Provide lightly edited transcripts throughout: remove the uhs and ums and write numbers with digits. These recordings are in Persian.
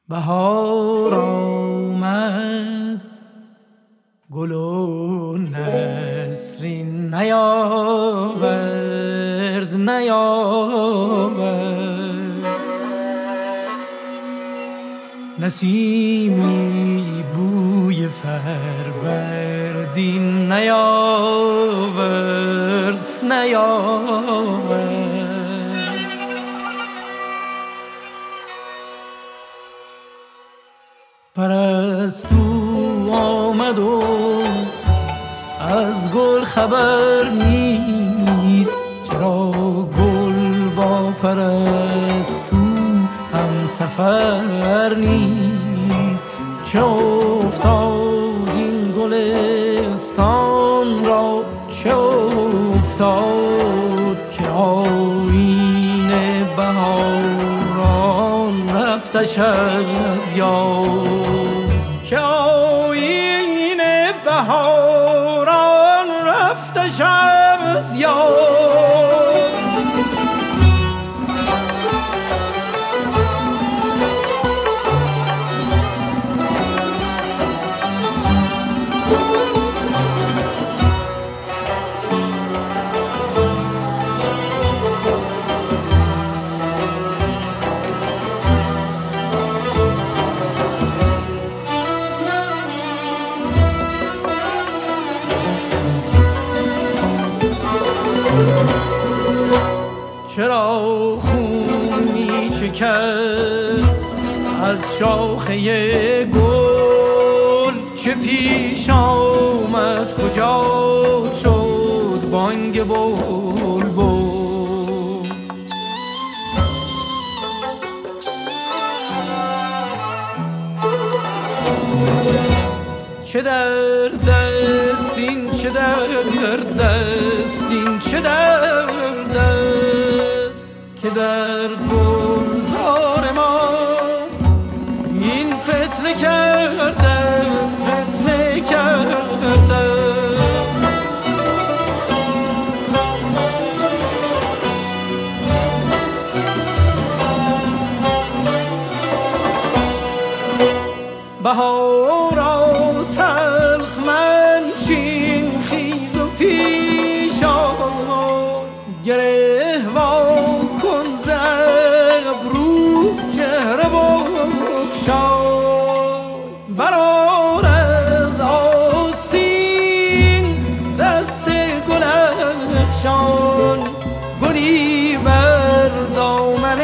بهار آمد گل و نسرین نیاورد نسیمی بوی فروردین نیاورد پرستو آمد و از گل خبر نیست، چرا گل با پرستو هم سفر نیست. چه افتاد این گلستان را، چه افتاد که آیین بهاران رفتش از یاد، که آیین بهاران رفتش از یاد. چرا خون می چکد از شاخه گل، چه پیش آمد کجا شد بانگ بلبل. چه درد است این، چه درد است این، چه درد است که در گلزار ما این فتنه کرده است، فتنه کرده است. بهارا تلخ منشین، خیز و پیش آی، گره وا کن ز ابرو چهره بگشای. برآر از آستین دست گل افشان، گلی بر دامن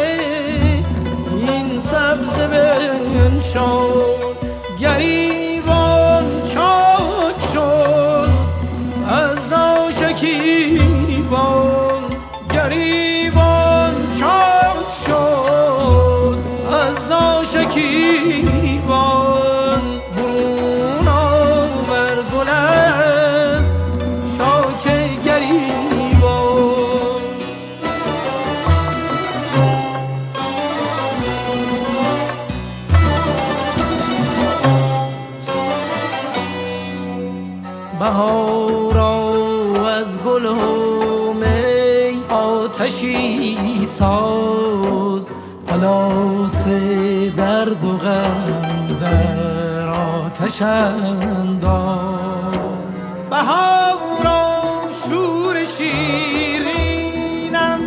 این سبزه بنشان. گریبان چاک شد از ناشکیبان، گریبان چاک شد از ناشکیبان. برون آور گل از چاک گریبان. بهارا از گل و می آتشی ساز، پلاس درد و غم در آتش انداز. بهارا شور شیرینم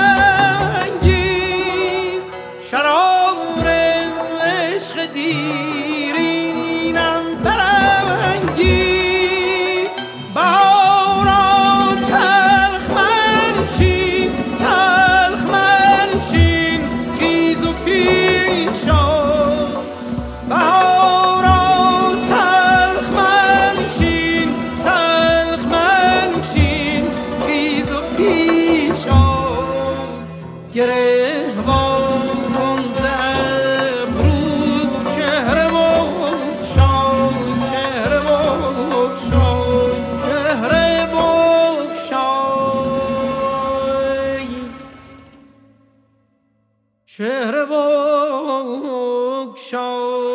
برانگیز، شرار عشق دیرینم برانگیز. گره وا کن ز ابرو چهره بگشای، چهره بگشای، چهره بگشای، چهره بگشای.